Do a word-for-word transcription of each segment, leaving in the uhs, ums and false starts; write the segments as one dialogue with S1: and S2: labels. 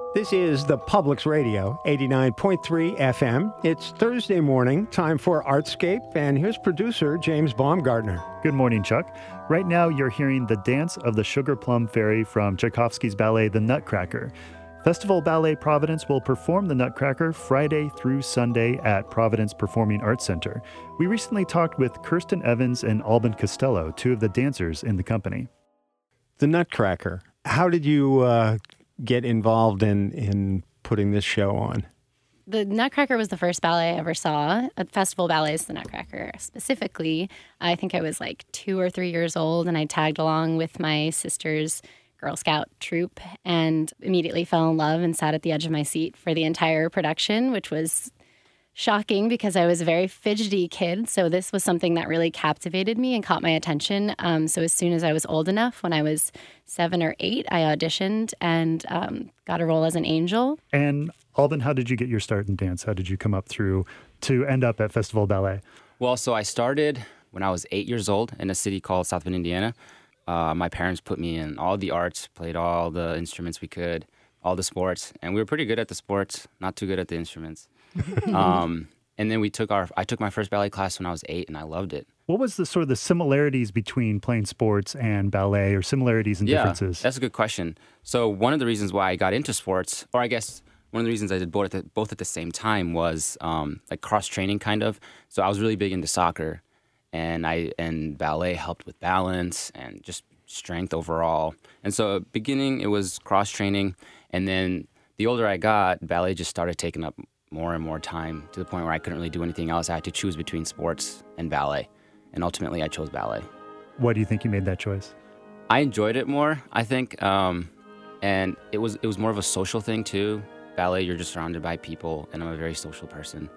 S1: This is the Publix Radio, eighty-nine point three F M. It's Thursday morning, time for Artscape, and here's producer James Baumgartner.
S2: Good morning, Chuck. Right now, you're hearing the Dance of the Sugar Plum Fairy from Tchaikovsky's ballet, The Nutcracker. Festival Ballet Providence will perform The Nutcracker Friday through Sunday at Providence Performing Arts Center. We recently talked with Kirsten Evans and Alban Costello, two of the dancers in the company.
S1: The Nutcracker. How did you uh, get involved in, in putting this show on?
S3: The Nutcracker was the first ballet I ever saw. At Festival Ballets, The Nutcracker specifically. I think I was like two or three years old, and I tagged along with my sister's Girl Scout troop and immediately fell in love and sat at the edge of my seat for the entire production, which was shocking because I was a very fidgety kid. So this was something that really captivated me and caught my attention. Um, so as soon as I was old enough, when I was seven or eight, I auditioned and um, got a role as an angel.
S2: And Alban, how did you get your start in dance? How did you come up through to end up at Festival Ballet?
S4: Well, so I started when I was eight years old in a city called South Bend, Indiana. Uh, my parents put me in all the arts, played all the instruments we could, all the sports, and we were pretty good at the sports, not too good at the instruments. um, and then we took our, I took my first ballet class when I was eight, and I loved it.
S2: What was the sort of the similarities between playing sports and ballet, or similarities and
S4: yeah,
S2: differences?
S4: That's a good question. So one of the reasons why I got into sports, or I guess one of the reasons I did both at the, both at the same time was um, like cross training, kind of. So I was really big into soccer. And I and ballet helped with balance and just strength overall. And so beginning, it was cross-training. And then the older I got, ballet just started taking up more and more time to the point where I couldn't really do anything else. I had to choose between sports and ballet. And ultimately, I chose ballet.
S2: Why do you think you made that choice?
S4: I enjoyed it more, I think. Um, and it was it was more of a social thing, too. Ballet, you're just surrounded by people, and I'm a very social person.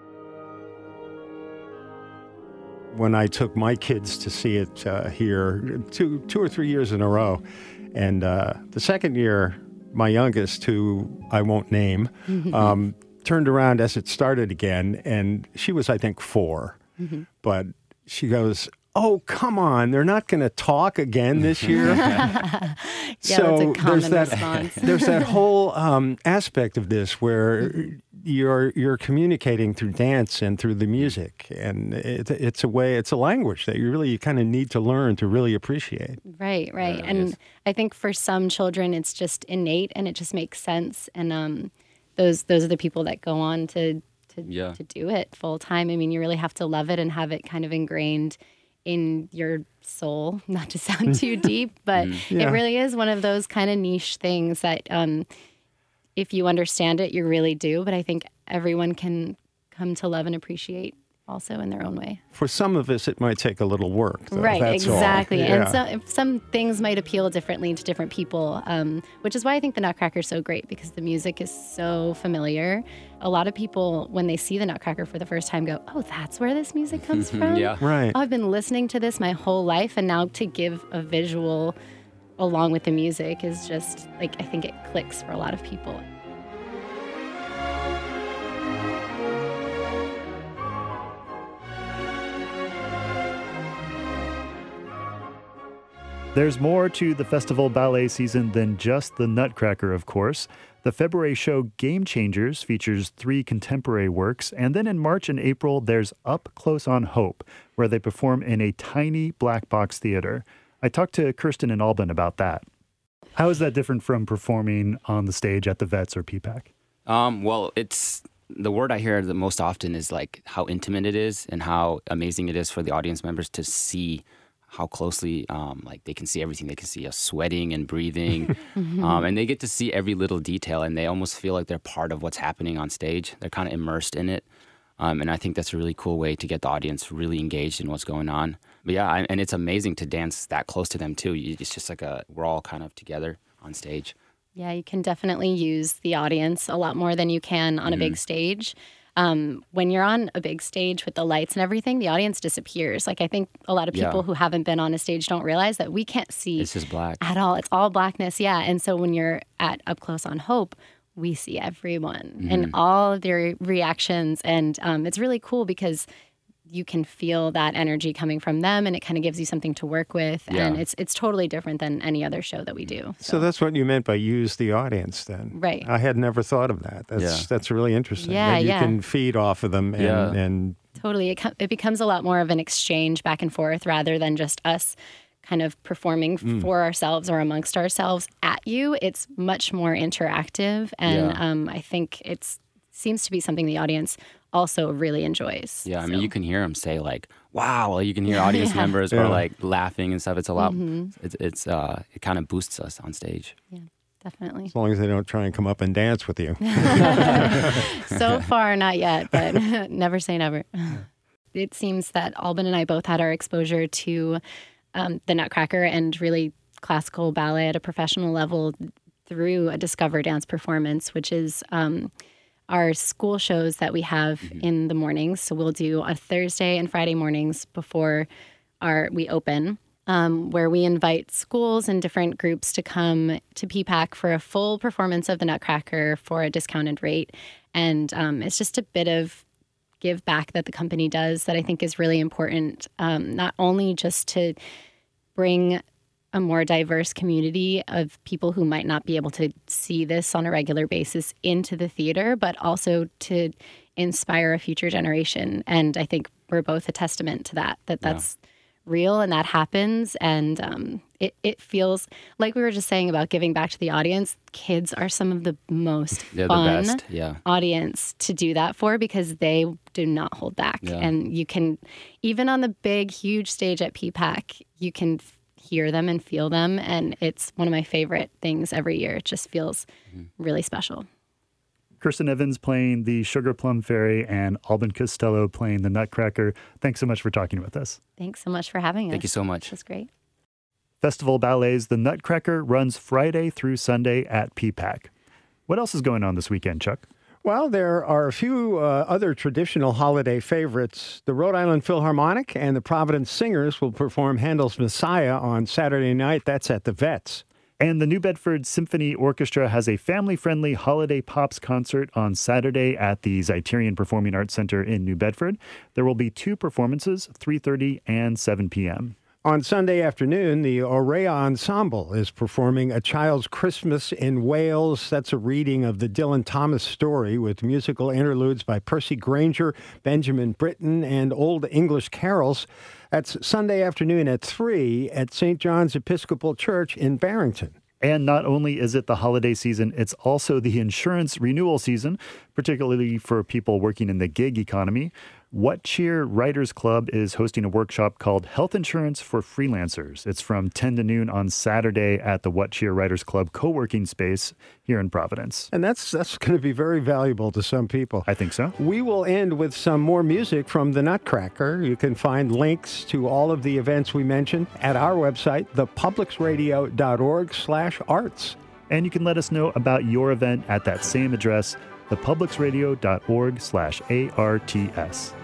S1: When I took my kids to see it uh, here two two or three years in a row. And uh, the second year, my youngest, who I won't name, um, turned around as it started again, and she was, I think, four. Mm-hmm. But she goes, "Oh, come on, they're not going to talk again this year."
S3: yeah,
S1: so
S3: that's a common
S1: there's that,
S3: response.
S1: there's that whole um, aspect of this where mm-hmm. you're you're communicating through dance and through the music, and it, it's a way, it's a language that you really kind of need to learn to really appreciate.
S3: Right, right,
S4: yeah,
S3: and
S4: is.
S3: I think for some children it's just innate and it just makes sense, and um, those those are the people that go on to to,
S4: yeah.
S3: to do it full time. I mean, you really have to love it and have it kind of ingrained in your soul, not to sound too deep, but mm. yeah. it really is one of those kind of niche things that um, if you understand it, you really do. But I think everyone can come to love and appreciate also in their own way.
S1: For some of us, it might take a little work, though.
S3: Right,
S1: That's
S3: exactly.
S1: all. Yeah.
S3: And so, some things might appeal differently to different people, um, which is why I think the Nutcracker is so great, because the music is so familiar. A lot of people, when they see the Nutcracker for the first time, go, "Oh, that's where this music comes from?"
S4: yeah.
S1: Right.
S3: Oh, I've been listening to this my whole life, and now to give a visual along with the music is just, like, I think it clicks for a lot of people.
S2: There's more to the festival ballet season than just the Nutcracker, of course. The February show Game Changers features three contemporary works, and then in March and April, there's Up Close on Hope, where they perform in a tiny black box theater. I talked to Kirsten and Alban about that. How is that different from performing on the stage at the Vets or P PAC?
S4: Um, well, it's the word I hear the most often is like how intimate it is and how amazing it is for the audience members to see how closely, um, like they can see everything. They can see us sweating and breathing, mm-hmm. um, and they get to see every little detail, and they almost feel like they're part of what's happening on stage. They're kind of immersed in it, um, and I think that's a really cool way to get the audience really engaged in what's going on. But yeah, I, and it's amazing to dance that close to them too. It's just like a we're all kind of together on stage.
S3: Yeah, you can definitely use the audience a lot more than you can on mm-hmm. a big stage. Um, when you're on a big stage with the lights and everything, the audience disappears. Like, I think a lot of people
S4: yeah.
S3: who haven't been on a stage don't realize that we can't see
S4: it's just black
S3: at all. It's all blackness, yeah. And so when you're at Up Close on Hope, we see everyone mm-hmm. and all of their reactions. And um, it's really cool because you can feel that energy coming from them, and it kind of gives you something to work with.
S4: Yeah.
S3: And it's it's totally different than any other show that we do.
S1: So. so that's what you meant by use the audience then.
S3: Right.
S1: I had never thought of that. That's
S4: Yeah.
S1: that's really interesting.
S3: Yeah,
S1: that you
S3: yeah.
S1: can feed off of them and,
S4: Yeah.
S1: and
S3: Totally. It, co- it becomes a lot more of an exchange back and forth rather than just us kind of performing
S4: Mm.
S3: for ourselves or amongst ourselves at you. It's much more interactive. And
S4: Yeah.
S3: um, I think it's seems to be something the audience also really enjoys.
S4: Yeah, I
S3: So-
S4: mean, you can hear them say like, "Wow!" Like, you can hear audience
S3: Yeah.
S4: members
S1: Yeah.
S4: or like laughing and stuff. It's a lot.
S3: Mm-hmm.
S4: It's it's uh, it kind of boosts us on stage.
S3: Yeah, definitely.
S1: as long as they don't try and come up and dance with you.
S3: So far, not yet, but never say never. It seems that Alban and I both had our exposure to um, the Nutcracker and really classical ballet at a professional level through a Discover Dance performance, which is um, our school shows that we have in the mornings. So we'll do a Thursday and Friday mornings before our we open, um, where we invite schools and different groups to come to P PAC for a full performance of the Nutcracker for a discounted rate. And um, it's just a bit of give back that the company does that I think is really important, um, not only just to bring a more diverse community of people who might not be able to see this on a regular basis into the theater, but also to inspire a future generation. And I think we're both a testament to that, that that's real and that happens. And um, it, it feels like we were just saying about giving back to the audience. Kids are some of the most
S4: They're
S3: fun
S4: the best. Yeah.
S3: audience to do that for because they do not hold back.
S4: Yeah.
S3: And you can, even on the big, huge stage at P PAC, you can f- hear them and feel them. And it's one of my favorite things every year. It just feels really special.
S2: Kirsten Evans playing the Sugar Plum Fairy and Alban Costello playing the Nutcracker. Thanks so much for talking with us.
S3: Thanks so much for having us.
S4: Thank you so much.
S3: That's great.
S2: Festival Ballet's The Nutcracker runs Friday through Sunday at P PAC. What else is going on this weekend, Chuck?
S1: Well, there are a few uh, other traditional holiday favorites. The Rhode Island Philharmonic and the Providence Singers will perform Handel's Messiah on Saturday night. That's at the Vets.
S2: And the New Bedford Symphony Orchestra has a family-friendly holiday pops concert on Saturday at the Zeiterion Performing Arts Center in New Bedford. There will be two performances, three thirty and seven p.m.
S1: On Sunday afternoon, the Aurea Ensemble is performing A Child's Christmas in Wales. That's a reading of the Dylan Thomas story with musical interludes by Percy Granger, Benjamin Britten, and Old English carols. That's Sunday afternoon at three at Saint John's Episcopal Church in Barrington.
S2: And not only is it the holiday season, it's also the insurance renewal season, particularly for people working in the gig economy. What Cheer Writers Club is hosting a workshop called Health Insurance for Freelancers. It's from ten to noon on Saturday at the What Cheer Writers Club co-working space here in Providence.
S1: And that's that's going to be very valuable to some people.
S2: I think so.
S1: We will end with some more music from the Nutcracker. You can find links to all of the events we mentioned at our website, the publics radio dot org slash arts.
S2: And you can let us know about your event at that same address, the publics radio dot org slash A R T S.